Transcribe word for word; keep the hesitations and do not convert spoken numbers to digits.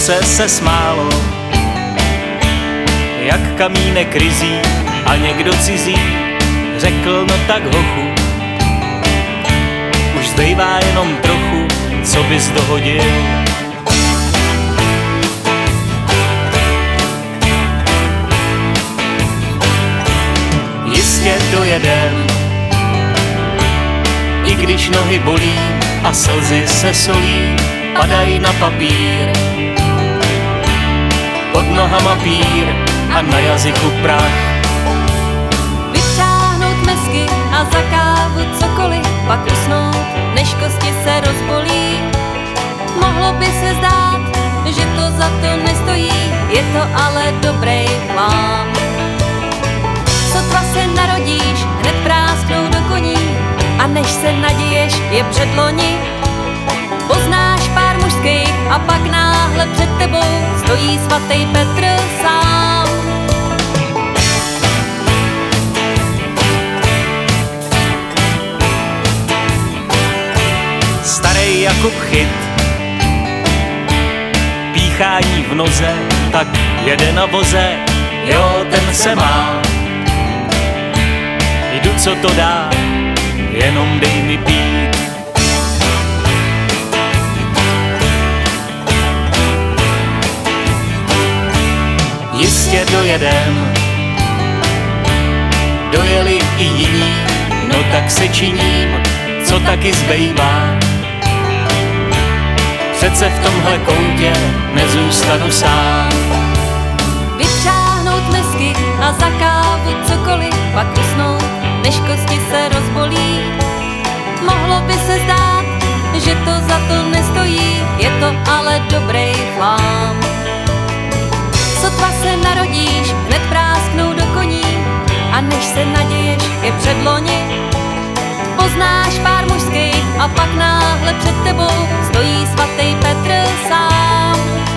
ruce se smálo, jak kamínek ryzí a někdo cizí řekl, no tak hochu, už zbývá jenom trochu, co bys dohodil. Jistě dojedem, i když nohy bolí a slzy se solí, padají na papír. Pod nohama pír a na jazyku prach. Vytáhnout mesky a za kávu cokoliv, pak usnout, než kosti se rozbolí. Mohlo by se zdát, že to za to nestojí, je to ale dobrý plán. Sotva se narodíš, hned prásknou do koní, a než se naděješ, je předloni. Poznáš pár mužských a pak náhle před tebou stojí svatý Petr sám. Starej Jakub chyt, píchá jí v noze, tak jede na voze, jo, ten se má. Jdu, co to dá, jenom dej mi pít. Jistě dojedem, dojeli i jiní, no tak se činím, co taky zbývá. Přece v tomhle koutě nezůstanu sám. Vytáhnout mesky a za kávu cokoliv, pak usnout, než kosti se rozbolí. Mohlo by se zdát, že to za to nestojí, je to ale dobrý plán. Sotva se narodíš, hned prásknou do koní, a než se naděješ, je předloni. Poznáš pár mužských a pak náhle před tebou stojí svatý Petr sám.